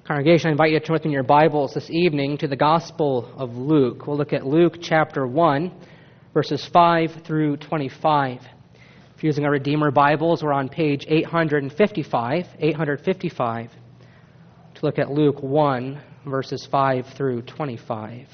Congregation, I invite you to turn with me in your Bibles this evening to the Gospel of Luke. We'll look at Luke chapter 1, verses 5 through 25. If you're using our Redeemer Bibles, we're on page 855, to look at Luke 1, verses 5 through 25.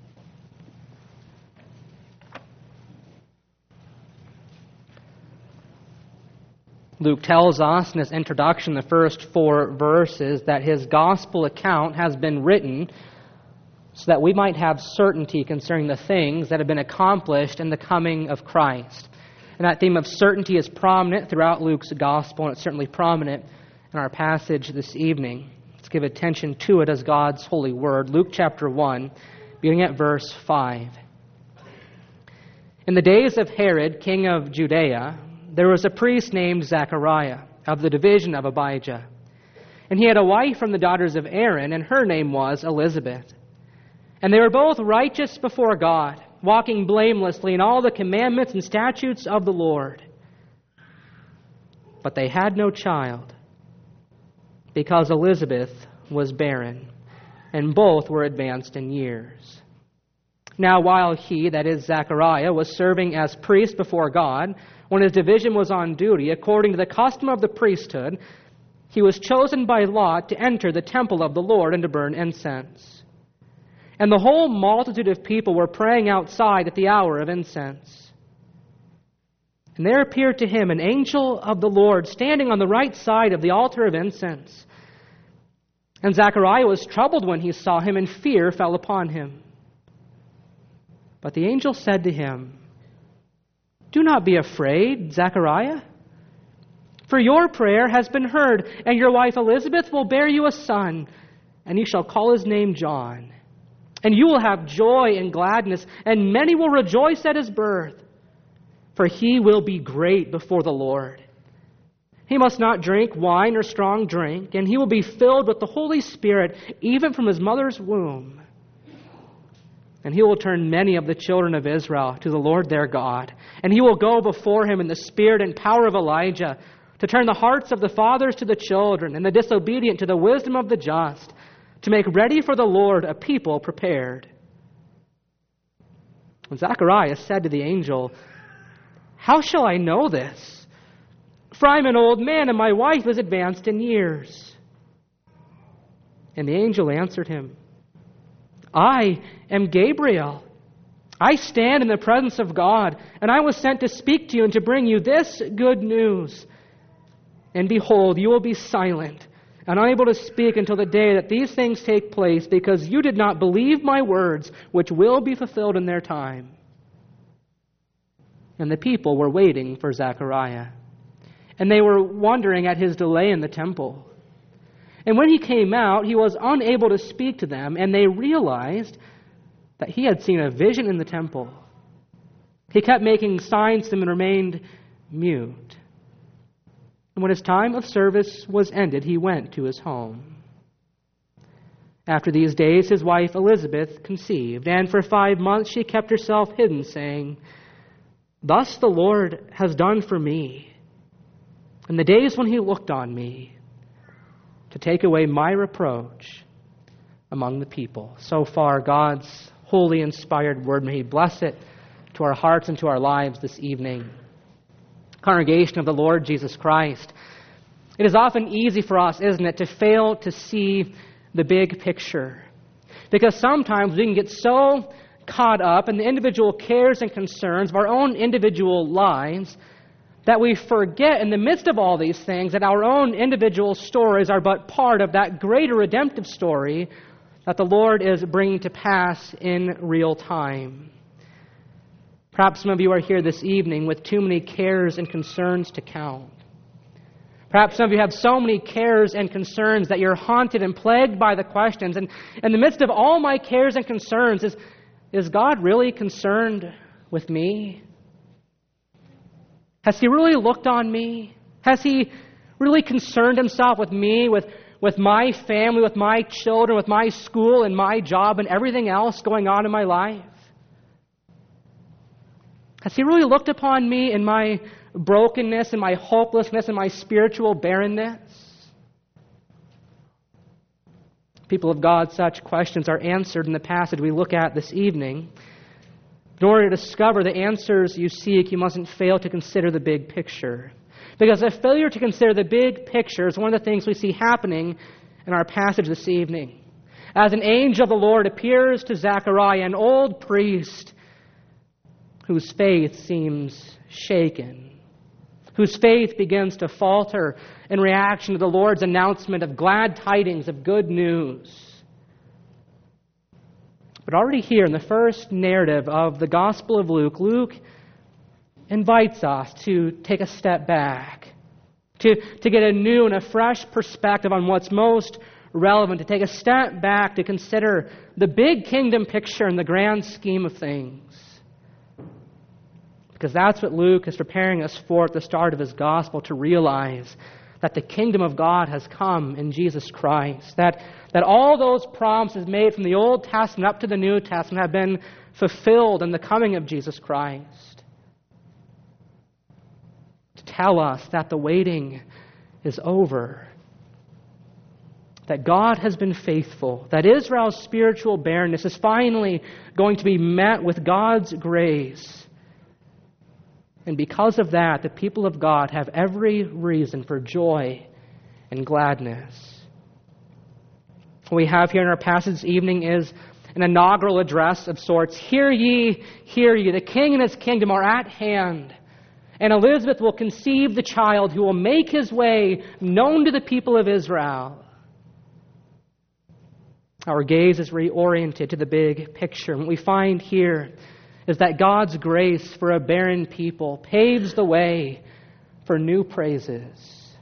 Luke tells us in his introduction, the first 4 verses, that his gospel account has been written so that we might have certainty concerning the things that have been accomplished in the coming of Christ. And that theme of certainty is prominent throughout Luke's gospel, and it's certainly prominent in our passage this evening. Let's give attention to it as God's holy word. Luke chapter 1, beginning at verse 5. In the days of Herod, king of Judea, there was a priest named Zechariah of the division of Abijah. And he had a wife from the daughters of Aaron, and her name was Elizabeth. And they were both righteous before God, walking blamelessly in all the commandments and statutes of the Lord. But they had no child, because Elizabeth was barren, and both were advanced in years. Now while he, that is Zechariah, was serving as priest before God, when his division was on duty, according to the custom of the priesthood, he was chosen by lot to enter the temple of the Lord and to burn incense. And the whole multitude of people were praying outside at the hour of incense. And there appeared to him an angel of the Lord standing on the right side of the altar of incense. And Zechariah was troubled when he saw him, and fear fell upon him. But the angel said to him, "Do not be afraid, Zechariah, for your prayer has been heard, and your wife Elizabeth will bear you a son, and you shall call his name John. And you will have joy and gladness, and many will rejoice at his birth, for he will be great before the Lord. He must not drink wine or strong drink, and he will be filled with the Holy Spirit even from his mother's womb. And he will turn many of the children of Israel to the Lord their God. And he will go before him in the spirit and power of Elijah, to turn the hearts of the fathers to the children, and the disobedient to the wisdom of the just, to make ready for the Lord a people prepared." And Zechariah said to the angel, "How shall I know this? For I am an old man, and my wife is advanced in years." And the angel answered him, "I am Gabriel. I stand in the presence of God, and I was sent to speak to you and to bring you this good news. And behold, you will be silent and unable to speak until the day that these things take place, because you did not believe my words, which will be fulfilled in their time." And the people were waiting for Zechariah, and they were wondering at his delay in the temple. And when he came out, he was unable to speak to them, and they realized that he had seen a vision in the temple. He kept making signs to them and remained mute. And when his time of service was ended, he went to his home. After these days, his wife Elizabeth conceived, and for 5 months she kept herself hidden, saying, "Thus the Lord has done for me in the days when he looked on me, to take away my reproach among the people." So far, God's holy, inspired word. May he bless it to our hearts and to our lives this evening. Congregation of the Lord Jesus Christ, it is often easy for us, isn't it, to fail to see the big picture. Because sometimes we can get so caught up in the individual cares and concerns of our own individual lives that we forget in the midst of all these things that our own individual stories are but part of that greater redemptive story that the Lord is bringing to pass in real time. Perhaps some of you are here this evening with too many cares and concerns to count. Perhaps some of you have so many cares and concerns that you're haunted and plagued by the questions. And in the midst of all my cares and concerns, is God really concerned with me? Has he really looked on me? Has he really concerned himself with me, with my family, with my children, with my school and my job and everything else going on in my life? Has he really looked upon me in my brokenness and my hopelessness and my spiritual barrenness? People of God, such questions are answered in the passage we look at this evening. In order to discover the answers you seek, you mustn't fail to consider the big picture. Because a failure to consider the big picture is one of the things we see happening in our passage this evening. As an angel of the Lord appears to Zechariah, an old priest whose faith seems shaken, whose faith begins to falter in reaction to the Lord's announcement of glad tidings, of good news. But already here in the first narrative of the Gospel of Luke, Luke invites us to take a step back, to get a new and a fresh perspective on what's most relevant, to take a step back to consider the big kingdom picture in the grand scheme of things. Because that's what Luke is preparing us for at the start of his gospel, to realize that the kingdom of God has come in Jesus Christ, that all those promises made from the Old Testament up to the New Testament have been fulfilled in the coming of Jesus Christ. To tell us that the waiting is over, that God has been faithful, that Israel's spiritual barrenness is finally going to be met with God's grace. And because of that, the people of God have every reason for joy and gladness. What we have here in our passage this evening is an inaugural address of sorts. Hear ye, the king and his kingdom are at hand. And Elizabeth will conceive the child who will make his way known to the people of Israel. Our gaze is reoriented to the big picture. And what we find here is that God's grace for a barren people paves the way for new praises.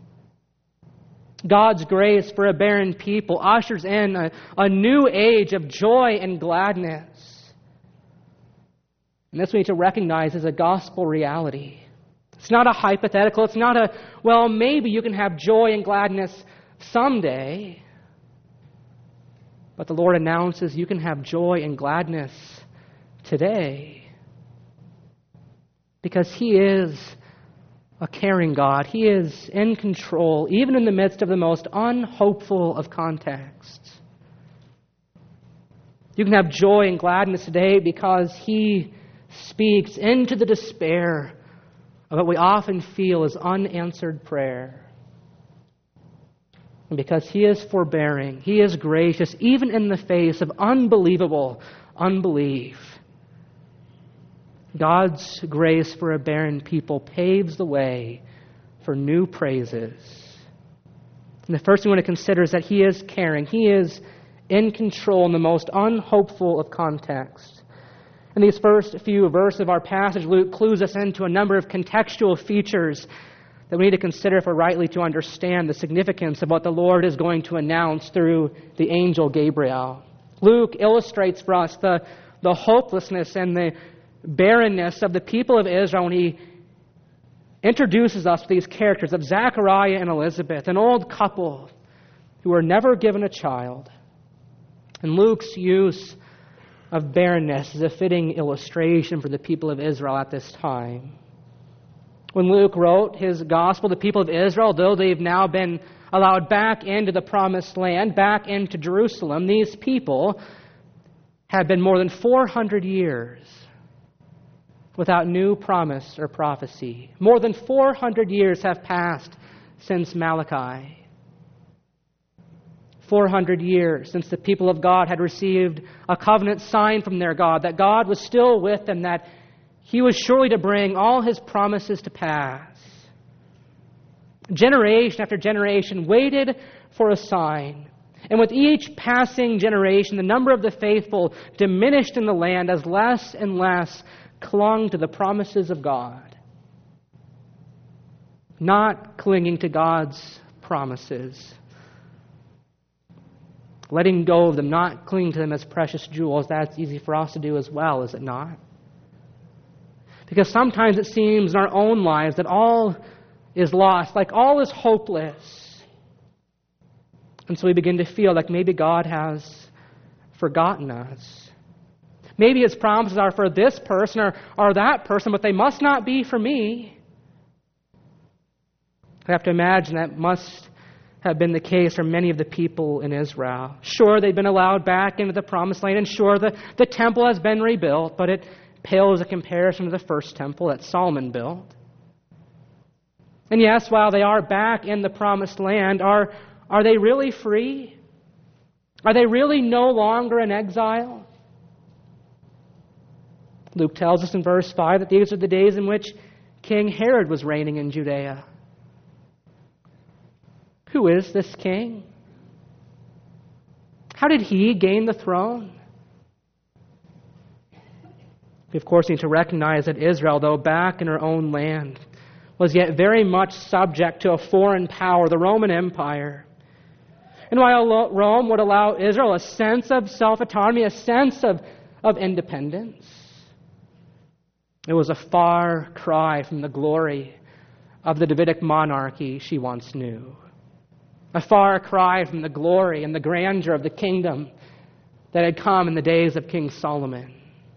God's grace for a barren people ushers in a new age of joy and gladness. And this we need to recognize as a gospel reality. It's not a hypothetical. It's not a, well, maybe you can have joy and gladness someday. But the Lord announces you can have joy and gladness today. Because He is a caring God. He is in control, even in the midst of the most unhopeful of contexts. You can have joy and gladness today because He speaks into the despair of what we often feel is unanswered prayer. And because He is forbearing, He is gracious, even in the face of unbelievable unbelief. God's grace for a barren people paves the way for new praises. And the first thing we want to consider is that He is caring. He is in control in the most unhopeful of contexts. In these first few verses of our passage, Luke clues us into a number of contextual features that we need to consider if we're rightly to understand the significance of what the Lord is going to announce through the angel Gabriel. Luke illustrates for us the hopelessness and the barrenness of the people of Israel when he introduces us to these characters of Zechariah and Elizabeth, an old couple who were never given a child. And Luke's use of barrenness is a fitting illustration for the people of Israel at this time. When Luke wrote his gospel, the people of Israel, though they've now been allowed back into the promised land, back into Jerusalem, these people had been more than 400 years without new promise or prophecy. More than 400 years have passed since Malachi. 400 years since the people of God had received a covenant sign from their God, that God was still with them, that He was surely to bring all His promises to pass. Generation after generation waited for a sign. And with each passing generation, the number of the faithful diminished in the land as less and less clung to the promises of God. Not clinging to God's promises. Letting go of them, not clinging to them as precious jewels. That's easy for us to do as well, is it not? Because sometimes it seems in our own lives that all is lost, like all is hopeless. And so we begin to feel like maybe God has forgotten us. Maybe His promises are for this person or that person, but they must not be for me. I have to imagine that must have been the case for many of the people in Israel. Sure, they've been allowed back into the Promised Land, and sure, the temple has been rebuilt, but it pales in comparison to the first temple that Solomon built. And yes, while they are back in the Promised Land, are they really free? Are they really no longer in exile? Luke tells us in verse 5 that these are the days in which King Herod was reigning in Judea. Who is this king? How did he gain the throne? We, of course, need to recognize that Israel, though back in her own land, was yet very much subject to a foreign power, the Roman Empire. And while Rome would allow Israel a sense of self-autonomy, a sense of independence, it was a far cry from the glory of the Davidic monarchy she once knew. A far cry from the glory and the grandeur of the kingdom that had come in the days of King Solomon.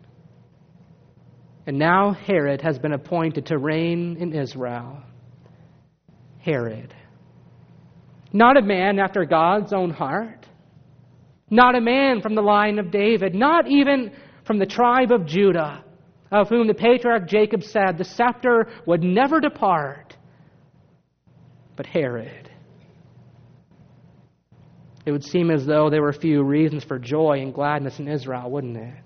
And now Herod has been appointed to reign in Israel. Herod. Not a man after God's own heart. Not a man from the line of David. Not even from the tribe of Judah, of whom the patriarch Jacob said the scepter would never depart. But Herod. It would seem as though there were few reasons for joy and gladness in Israel, wouldn't it?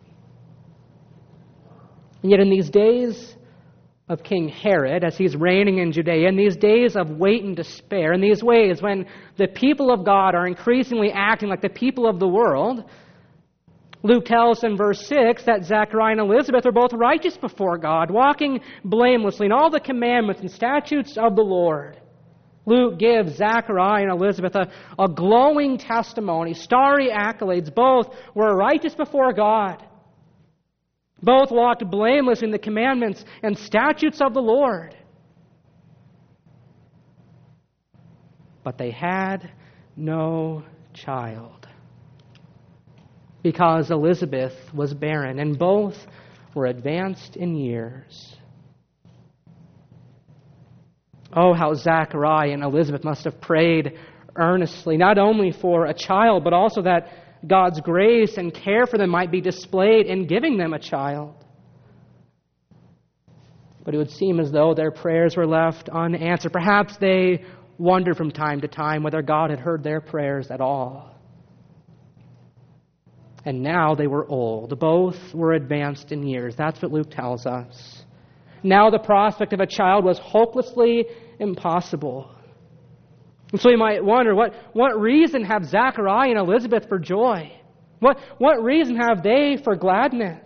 And yet in these days of King Herod, as he's reigning in Judea, in these days of wait and despair, in these ways when the people of God are increasingly acting like the people of the world, Luke tells in verse 6 that Zechariah and Elizabeth are both righteous before God, walking blamelessly in all the commandments and statutes of the Lord. Luke gives Zechariah and Elizabeth a glowing testimony, starry accolades. Both were righteous before God. Both walked blameless in the commandments and statutes of the Lord. But they had no child, because Elizabeth was barren, and both were advanced in years. Oh, how Zechariah and Elizabeth must have prayed earnestly, not only for a child, but also that God's grace and care for them might be displayed in giving them a child. But it would seem as though their prayers were left unanswered. Perhaps they wondered from time to time whether God had heard their prayers at all. And now they were old. Both were advanced in years. That's what Luke tells us. Now the prospect of a child was hopelessly impossible. And so you might wonder, what reason have Zechariah and Elizabeth for joy? What reason have they for gladness?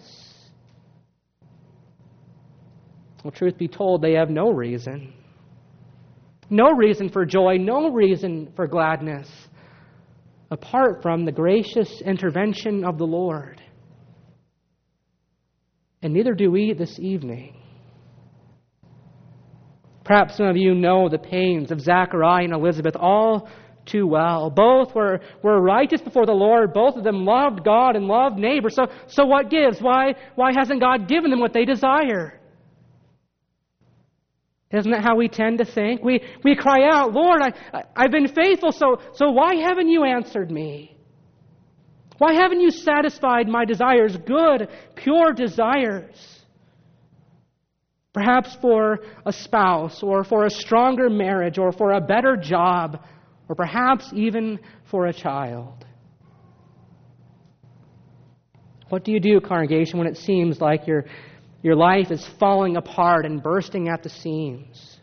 Well, truth be told, they have no reason. No reason for joy, no reason for gladness, apart from the gracious intervention of the Lord. And neither do we this evening. Perhaps some of you know the pains of Zechariah and Elizabeth all too well. Both were righteous before the Lord. Both of them loved God and loved neighbor. So what gives? Why hasn't God given them what they desire? Isn't that how we tend to think? We cry out, Lord, I've been faithful, so why haven't you answered me? Why haven't you satisfied my desires, good, pure desires? Perhaps for a spouse, or for a stronger marriage, or for a better job, or perhaps even for a child. What do you do, congregation, when it seems like your life is falling apart and bursting at the seams?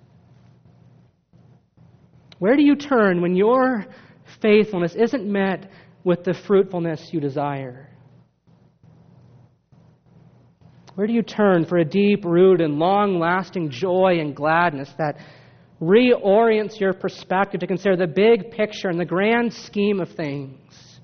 Where do you turn when your faithfulness isn't met with the fruitfulness you desire? Where do you turn for a deep-rooted and long-lasting joy and gladness that reorients your perspective to consider the big picture and the grand scheme of things?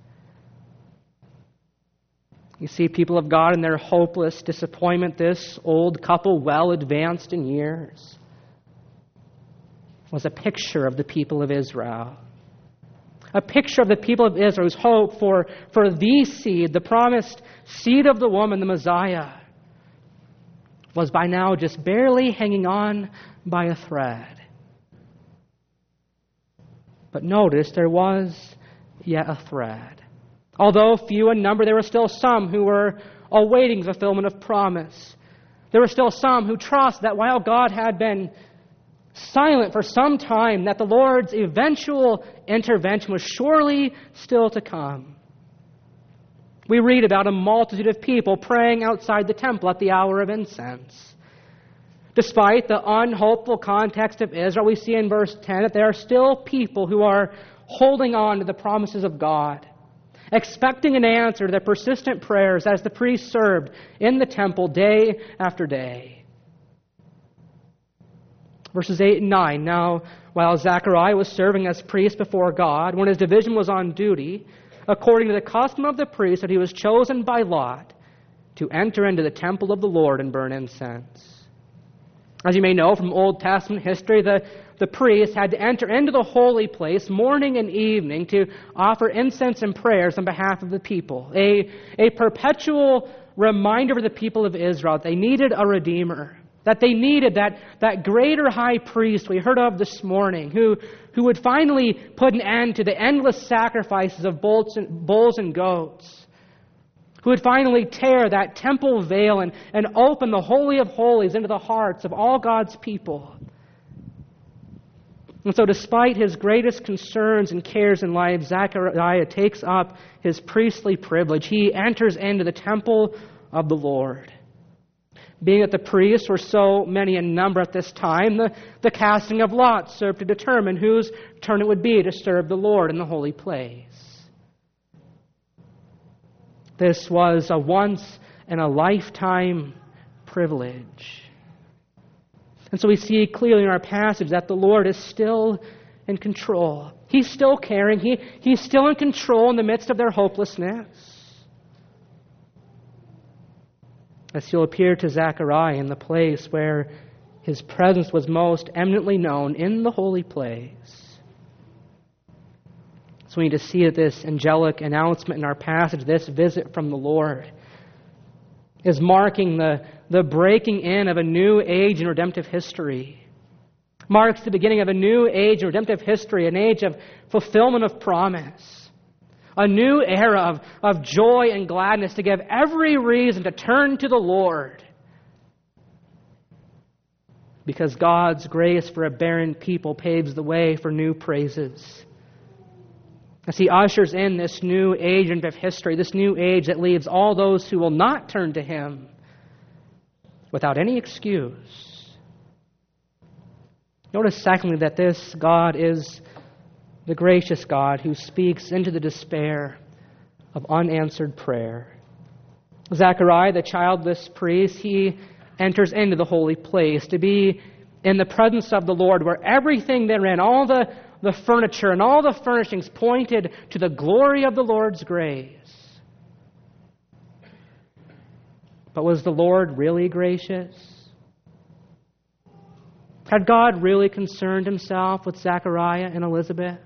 You see, people of God, in their hopeless disappointment, this old couple, well advanced in years, was a picture of the people of Israel. A picture of the people of Israel's hope for the seed, the promised seed of the woman, the Messiah, was by now just barely hanging on by a thread. But notice there was yet a thread. Although few in number, there were still some who were awaiting fulfillment of promise. There were still some who trust that while God had been silent for some time, that the Lord's eventual intervention was surely still to come. We read about a multitude of people praying outside the temple at the hour of incense. Despite the unhopeful context of Israel, we see in verse 10 that there are still people who are holding on to the promises of God, expecting an answer to their persistent prayers as the priests served in the temple day after day. Verses 8 and 9, now, while Zechariah was serving as priest before God, when his division was on duty, according to the custom of the priest, that he was chosen by lot to enter into the temple of the Lord and burn incense. As you may know from Old Testament history, the priest had to enter into the holy place morning and evening to offer incense and prayers on behalf of the people. A perpetual reminder for the people of Israel that they needed a Redeemer, that they needed that greater high priest we heard of this morning, who would finally put an end to the endless sacrifices of bulls and goats, who would finally tear that temple veil and open the Holy of Holies into the hearts of all God's people. And so despite his greatest concerns and cares in life, Zechariah takes up his priestly privilege. He enters into the temple of the Lord. Being that the priests were so many in number at this time, the casting of lots served to determine whose turn it would be to serve the Lord in the holy place. This was a once-in-a-lifetime privilege. And so we see clearly in our passage that the Lord is still in control. He's still caring. He's still in control in the midst of their hopelessness. As he'll appear to Zechariah in the place where his presence was most eminently known, in the holy place. So we need to see that this angelic announcement in our passage, this visit from the Lord, is marking the breaking in of a new age in redemptive history. Marks the beginning of a new age in redemptive history, an age of fulfillment of promise. A new era of joy and gladness to give every reason to turn to the Lord. Because God's grace for a barren people paves the way for new praises. As He ushers in this new age of history, this new age that leaves all those who will not turn to Him without any excuse. Notice, secondly, that this God is the gracious God who speaks into the despair of unanswered prayer. Zechariah, the childless priest, he enters into the holy place to be in the presence of the Lord, where everything therein, all the furniture and all the furnishings pointed to the glory of the Lord's grace. But was the Lord really gracious? Had God really concerned Himself with Zechariah and Elizabeth?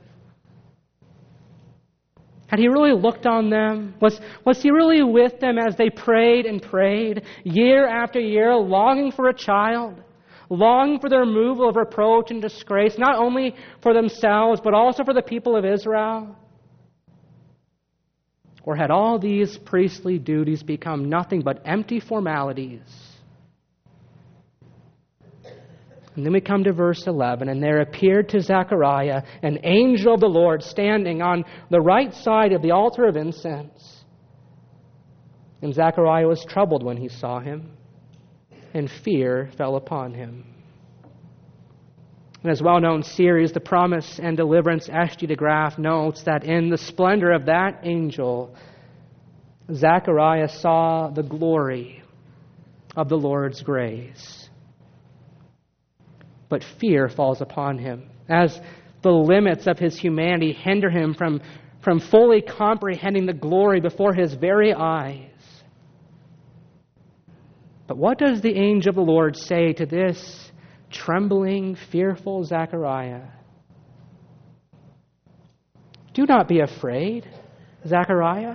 Had He really looked on them? Was He really with them as they prayed and prayed, year after year, longing for a child, longing for the removal of reproach and disgrace, not only for themselves, but also for the people of Israel? Or had all these priestly duties become nothing but empty formalities? And then we come to verse 11, and there appeared to Zechariah an angel of the Lord standing on the right side of the altar of incense. And Zechariah was troubled when he saw him, and fear fell upon him. In his well-known series, The Promise and Deliverance, S.G. de Graaf notes that in the splendor of that angel, Zechariah saw the glory of the Lord's grace. But fear falls upon him as the limits of his humanity hinder him from fully comprehending the glory before his very eyes. But what does the angel of the Lord say to this trembling, fearful Zechariah? Do not be afraid, Zechariah.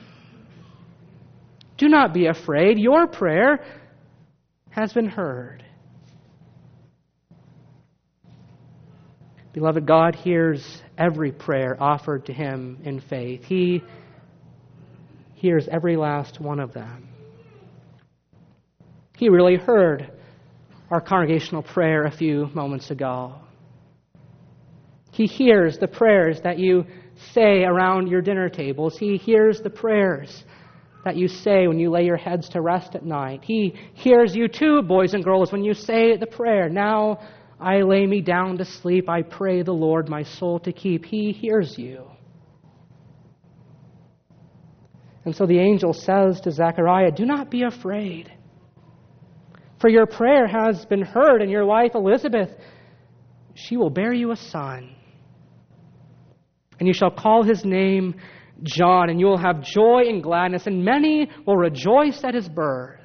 Do not be afraid. Your prayer has been heard. Beloved, God hears every prayer offered to Him in faith. He hears every last one of them. He really heard our congregational prayer a few moments ago. He hears the prayers that you say around your dinner tables. He hears the prayers that you say when you lay your heads to rest at night. He hears you too, boys and girls, when you say the prayer, "Now I lay me down to sleep, I pray the Lord my soul to keep." He hears you. And so the angel says to Zechariah, "Do not be afraid, for your prayer has been heard, and your wife Elizabeth, she will bear you a son. And you shall call his name John, and you will have joy and gladness, and many will rejoice at his birth.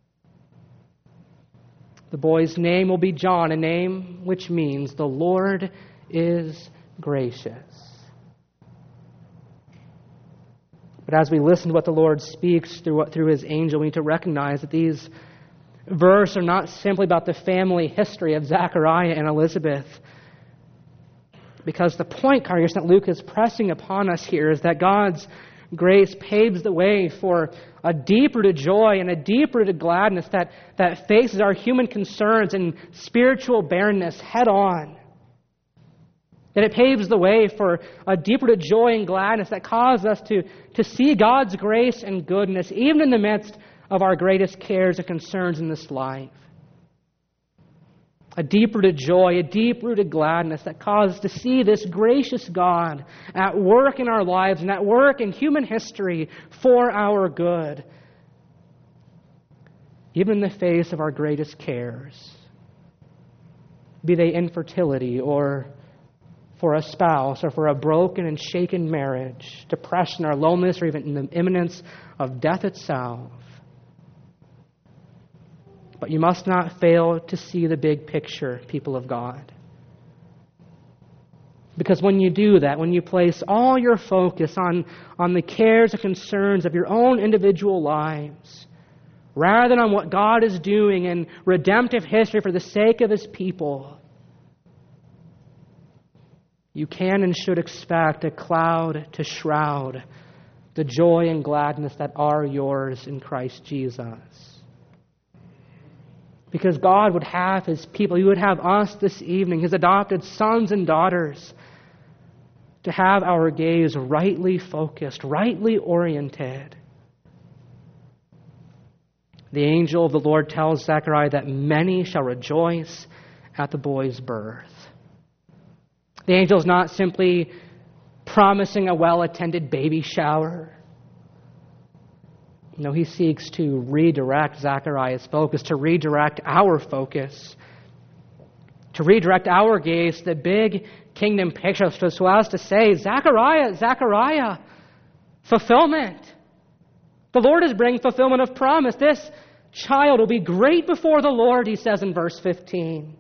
The boy's name will be John, a name which means the Lord is gracious." But as we listen to what the Lord speaks through His angel, we need to recognize that these verses are not simply about the family history of Zechariah and Elizabeth. Because the point, congregation, that Luke is pressing upon us here is that God's grace paves the way for a deep-rooted joy and a deep-rooted gladness that faces our human concerns and spiritual barrenness head-on. That it paves the way for a deep-rooted joy and gladness that causes us to see God's grace and goodness even in the midst of our greatest cares and concerns in this life. A deep-rooted joy, a deep-rooted gladness that causes us to see this gracious God at work in our lives and at work in human history for our good, even in the face of our greatest cares, be they infertility or for a spouse or for a broken and shaken marriage, depression or loneliness or even in the imminence of death itself. But you must not fail to see the big picture, people of God. Because when you do that, when you place all your focus on the cares and concerns of your own individual lives, rather than on what God is doing in redemptive history for the sake of His people, you can and should expect a cloud to shroud the joy and gladness that are yours in Christ Jesus. Because God would have His people, He would have us this evening, His adopted sons and daughters, to have our gaze rightly focused, rightly oriented. The angel of the Lord tells Zechariah that many shall rejoice at the boy's birth. The angel is not simply promising a well-attended baby shower. No, he seeks to redirect Zechariah's focus, to redirect our focus, to redirect our gaze to the big kingdom picture, so as to say, Zechariah, Zechariah, fulfillment. The Lord is bringing fulfillment of promise. This child will be great before the Lord, he says in verse 15.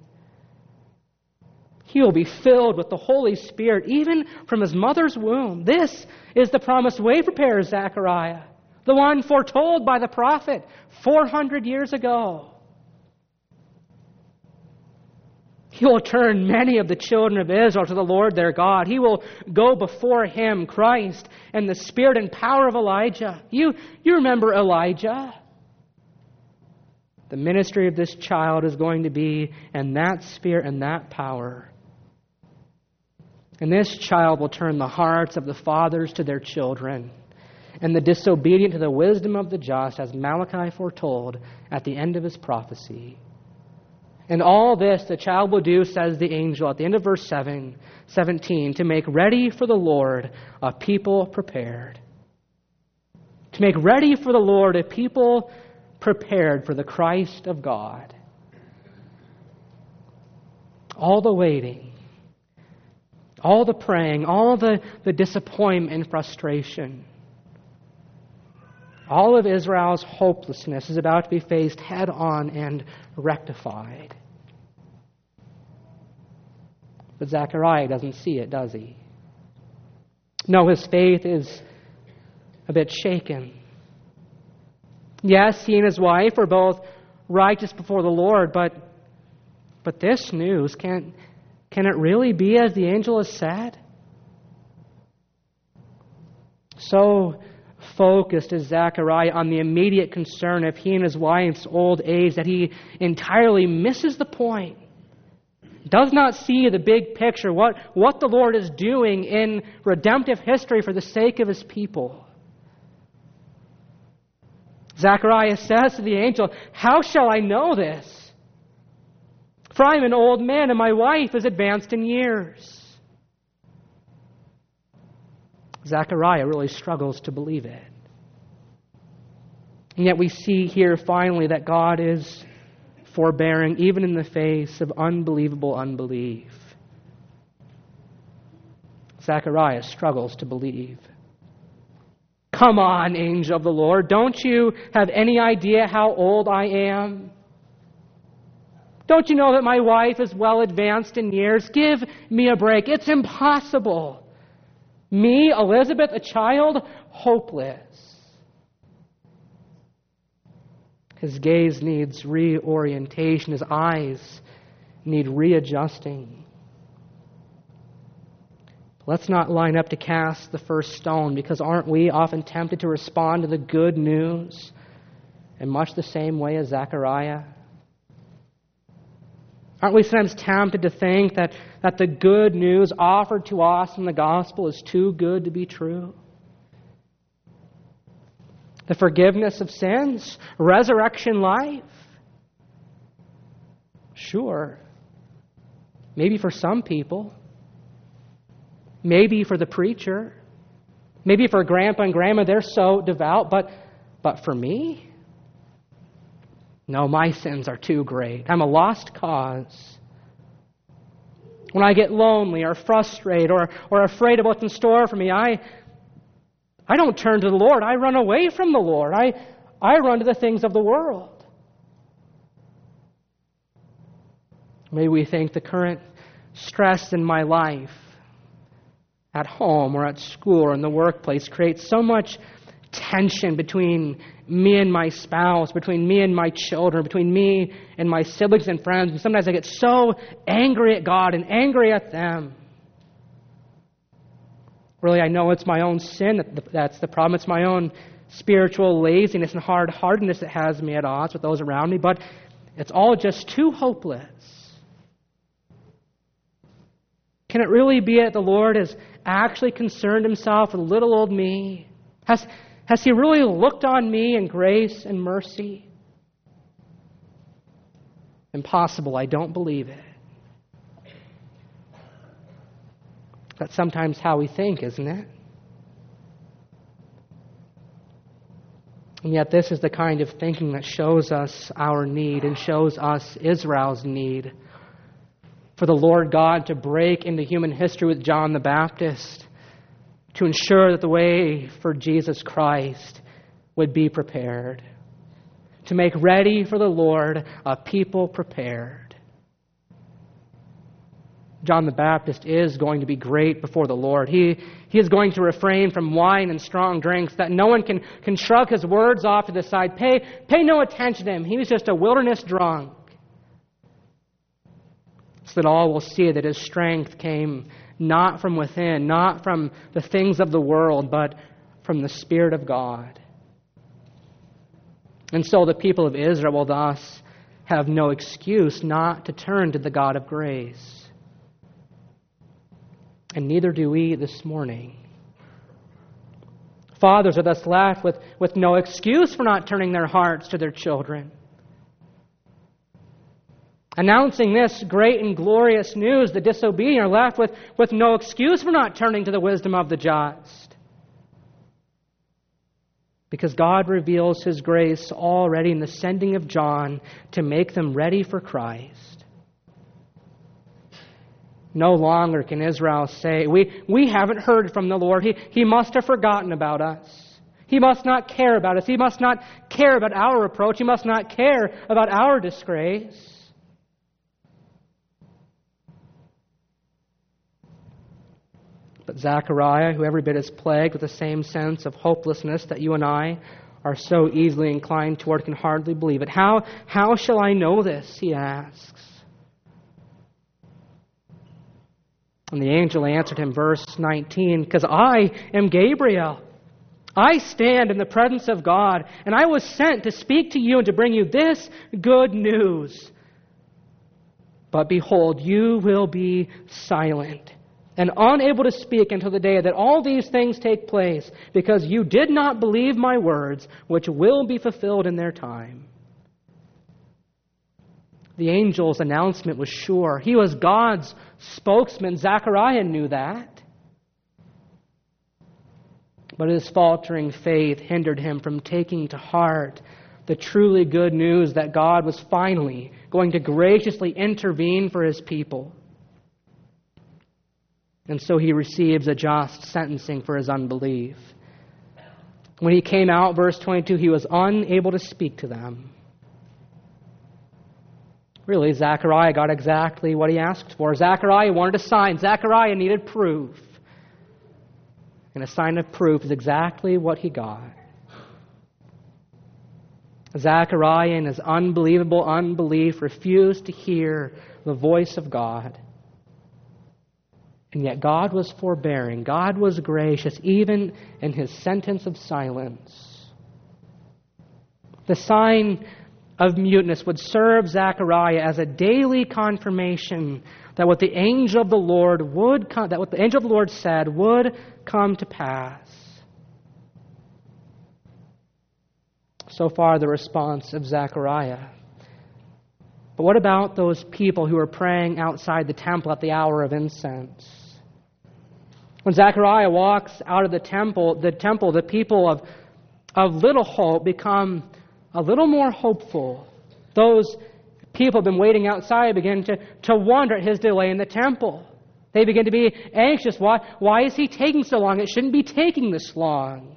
He will be filled with the Holy Spirit, even from his mother's womb. This is the promised way prepared, Zechariah, the one foretold by the prophet 400 years ago. He will turn many of the children of Israel to the Lord their God. He will go before Him, Christ, in the spirit and power of Elijah. You remember Elijah. The ministry of this child is going to be in that spirit and that power. And this child will turn the hearts of the fathers to their children, and the disobedient to the wisdom of the just, as Malachi foretold at the end of his prophecy. And all this the child will do, says the angel at the end of verse 17, to make ready for the Lord a people prepared. To make ready for the Lord a people prepared for the Christ of God. All the waiting, all the praying, all the disappointment and frustration, all of Israel's hopelessness is about to be faced head-on and rectified. But Zechariah doesn't see it, does he? No, his faith is a bit shaken. Yes, he and his wife are both righteous before the Lord, but this news can't Can it really be as the angel has said? So focused is Zechariah on the immediate concern of he and his wife's old age that he entirely misses the point. Does not see the big picture, what the Lord is doing in redemptive history for the sake of his people. Zechariah says to the angel, "How shall I know this? For I am an old man and my wife is advanced in years." Zechariah really struggles to believe it. And yet we see here finally that God is forbearing even in the face of unbelievable unbelief. Zechariah struggles to believe. "Come on, angel of the Lord, don't you have any idea how old I am? Don't you know that my wife is well advanced in years? Give me a break. It's impossible. Me, Elizabeth, a child, hopeless." His gaze needs reorientation. His eyes need readjusting. Let's not line up to cast the first stone, because aren't we often tempted to respond to the good news in much the same way as Zechariah? Aren't we sometimes tempted to think that the good news offered to us in the gospel is too good to be true? The forgiveness of sins, resurrection life. Sure. Maybe for some people. Maybe for the preacher. Maybe for grandpa and grandma, they're so devout. But for me? No, my sins are too great. I'm a lost cause. When I get lonely or frustrated or afraid of what's in store for me, I don't turn to the Lord. I run away from the Lord. I run to the things of the world. Maybe we think the current stress in my life, at home or at school or in the workplace, creates so much tension between me and my spouse, between me and my children, between me and my siblings and friends. And sometimes I get so angry at God and angry at them. Really, I know it's my own sin that's the problem. It's my own spiritual laziness and hard-heartedness that has me at odds with those around me, but it's all just too hopeless. Can it really be that the Lord has actually concerned himself with little old me? Has he really looked on me in grace and mercy? Impossible. I don't believe it. That's sometimes how we think, isn't it? And yet this is the kind of thinking that shows us our need and shows us Israel's need for the Lord God to break into human history with John the Baptist to ensure that the way for Jesus Christ would be prepared, to make ready for the Lord a people prepared. John the Baptist is going to be great before the Lord. He is going to refrain from wine and strong drinks, that no one can shrug his words off to the side. Pay no attention to him. He was just a wilderness drunk. So that all will see that his strength came not from within, not from the things of the world, but from the Spirit of God. And so the people of Israel will thus have no excuse not to turn to the God of grace. And neither do we this morning. Fathers are thus left with no excuse for not turning their hearts to their children. Announcing this great and glorious news, the disobedient are left with no excuse for not turning to the wisdom of the just. Because God reveals His grace already in the sending of John to make them ready for Christ. No longer can Israel say, we haven't heard from the Lord. He must have forgotten about us. He must not care about us. He must not care about our reproach. He must not care about our disgrace. But Zechariah, who every bit is plagued with the same sense of hopelessness that you and I are so easily inclined toward, can hardly believe it. How shall I know this, he asks. And the angel answered him, verse 19, because I am Gabriel. I stand in the presence of God, and I was sent to speak to you and to bring you this good news. But behold, you will be silent and unable to speak until the day that all these things take place, because you did not believe my words, which will be fulfilled in their time. The angel's announcement was sure. He was God's spokesman. Zechariah knew that. But his faltering faith hindered him from taking to heart the truly good news that God was finally going to graciously intervene for his people. And so he receives a just sentencing for his unbelief. When he came out, verse 22, he was unable to speak to them. Really, Zechariah got exactly what he asked for. Zechariah wanted a sign. Zechariah needed proof. And a sign of proof is exactly what he got. Zechariah, in his unbelievable unbelief, refused to hear the voice of God. And yet God was forbearing. God was gracious, even in his sentence of silence. The sign of muteness would serve Zechariah as a daily confirmation that what the angel of the Lord said would come to pass. So far, the response of Zechariah. But what about those people who were praying outside the temple at the hour of incense? When Zechariah walks out of the temple, the people of little hope become a little more hopeful. Those people who have been waiting outside begin to wonder at his delay in the temple. They begin to be anxious. Why is he taking so long? It shouldn't be taking this long.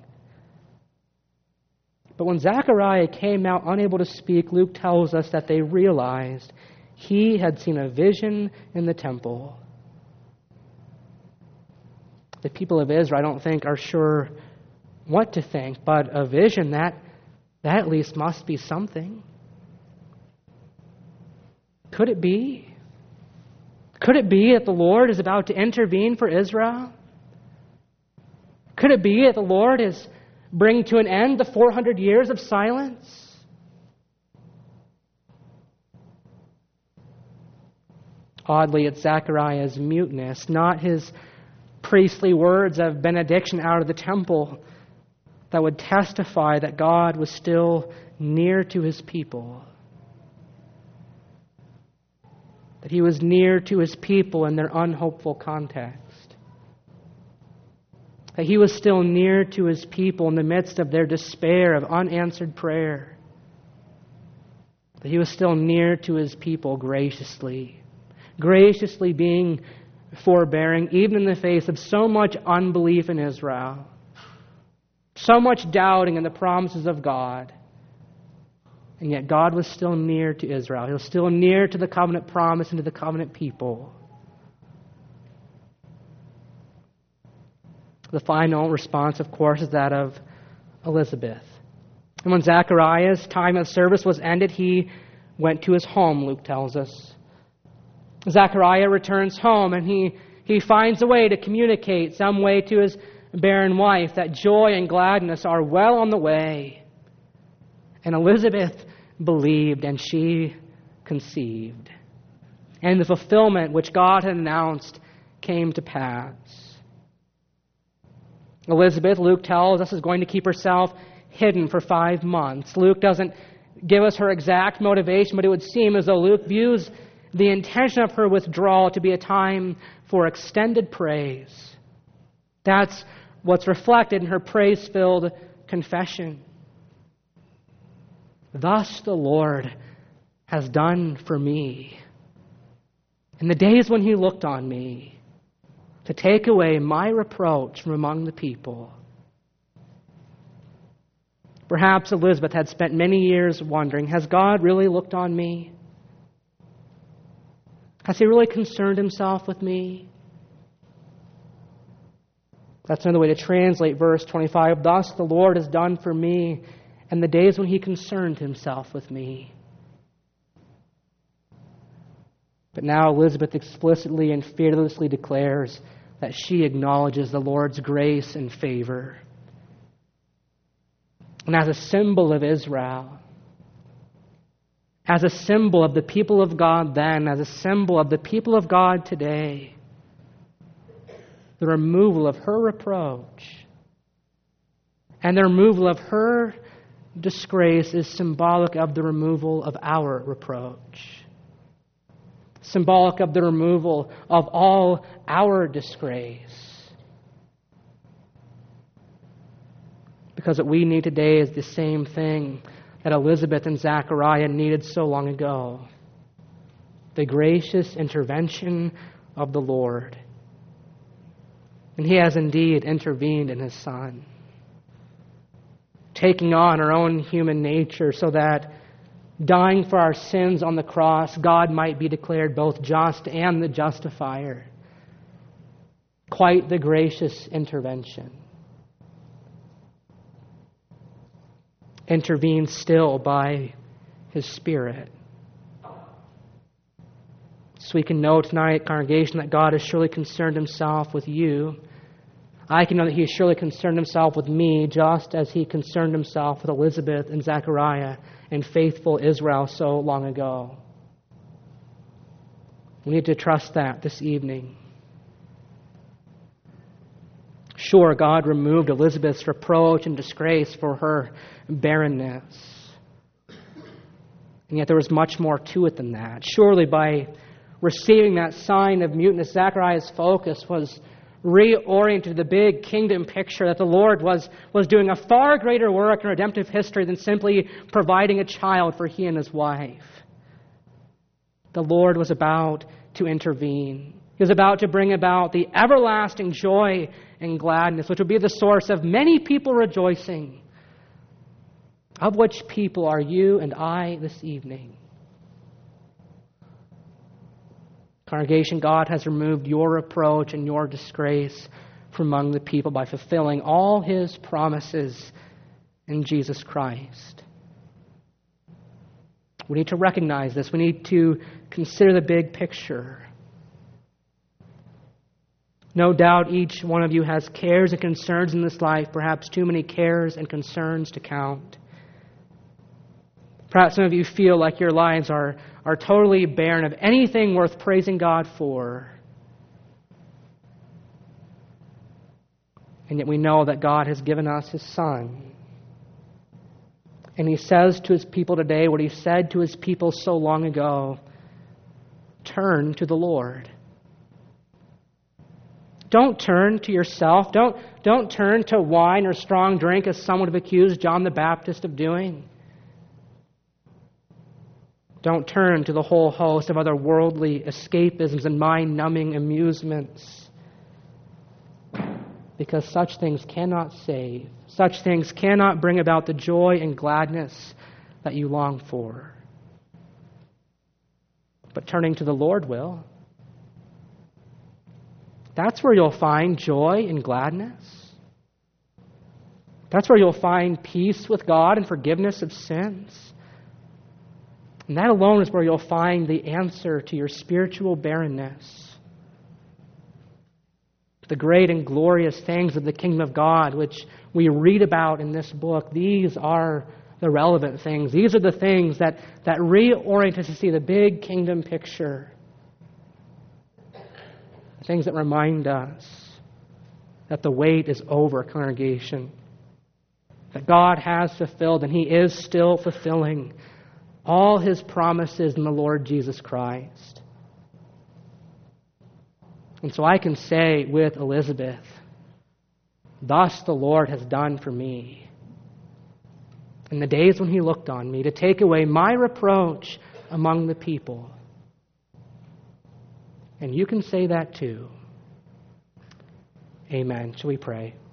But when Zechariah came out unable to speak, Luke tells us that they realized he had seen a vision in the temple. The people of Israel, I don't think, are sure what to think, but a vision, that at least must be something. Could it be? Could it be that the Lord is about to intervene for Israel? Could it be that the Lord is bringing to an end the 400 years of silence? Oddly, it's Zechariah's muteness, not his priestly words of benediction out of the temple, that would testify that God was still near to his people. That he was near to his people in their unhopeful context. That he was still near to his people in the midst of their despair of unanswered prayer. That he was still near to his people graciously. Graciously being forbearing, even in the face of so much unbelief in Israel. So much doubting in the promises of God. And yet God was still near to Israel. He was still near to the covenant promise and to the covenant people. The final response, of course, is that of Elizabeth. And when Zechariah's time of service was ended, he went to his home, Luke tells us. Zechariah returns home and he finds a way to communicate some way to his barren wife that joy and gladness are well on the way. And Elizabeth believed and she conceived. And the fulfillment which God had announced came to pass. Elizabeth, Luke tells us, is going to keep herself hidden for 5 months. Luke doesn't give us her exact motivation, but it would seem as though Luke views the intention of her withdrawal to be a time for extended praise. That's what's reflected in her praise-filled confession. Thus the Lord has done for me in the days when he looked on me to take away my reproach from among the people. Perhaps Elizabeth had spent many years wondering, has God really looked on me? Has he really concerned himself with me? That's another way to translate verse 25. Thus the Lord has done for me in the days when he concerned himself with me. But now Elizabeth explicitly and fearlessly declares that she acknowledges the Lord's grace and favor. And as a symbol of Israel, as a symbol of the people of God then, as a symbol of the people of God today, the removal of her reproach and the removal of her disgrace is symbolic of the removal of our reproach, symbolic of the removal of all our disgrace. Because what we need today is the same thing that Elizabeth and Zechariah needed so long ago: the gracious intervention of the Lord. And He has indeed intervened in His Son, taking on our own human nature so that, dying for our sins on the cross, God might be declared both just and the justifier. Quite the gracious intervention. Intervened still by His Spirit. So we can know tonight, congregation, that God has surely concerned Himself with you. I can know that He has surely concerned Himself with me, just as He concerned Himself with Elizabeth and Zechariah and faithful Israel so long ago. We need to trust that this evening. Sure, God removed Elizabeth's reproach and disgrace for her barrenness. And yet there was much more to it than that. Surely by receiving that sign of muteness, Zechariah's focus was reoriented to the big kingdom picture that the Lord was doing a far greater work in redemptive history than simply providing a child for he and his wife. The Lord was about to intervene. He was about to bring about the everlasting joy and gladness, which would be the source of many people rejoicing. Of which people are you and I this evening? Congregation, God has removed your reproach and your disgrace from among the people by fulfilling all His promises in Jesus Christ. We need to recognize this. We need to consider the big picture. No doubt each one of you has cares and concerns in this life, perhaps too many cares and concerns to count. Perhaps some of you feel like your lives are totally barren of anything worth praising God for. And yet we know that God has given us His Son. And He says to His people today what He said to His people so long ago: turn to the Lord. Don't turn to yourself. Don't turn to wine or strong drink as some would have accused John the Baptist of doing. Don't turn to the whole host of other worldly escapisms and mind-numbing amusements, because such things cannot save. Such things cannot bring about the joy and gladness that you long for. But turning to the Lord will. That's where you'll find joy and gladness. That's where you'll find peace with God and forgiveness of sins. And that alone is where you'll find the answer to your spiritual barrenness. The great and glorious things of the kingdom of God, which we read about in this book, these are the relevant things. These are the things that reorient us to see the big kingdom picture. Things that remind us that the wait is over, congregation. That God has fulfilled and He is still fulfilling all His promises in the Lord Jesus Christ. And so I can say with Elizabeth, thus the Lord has done for me. In the days when He looked on me to take away my reproach among the people. And you can say that too. Amen. Shall we pray?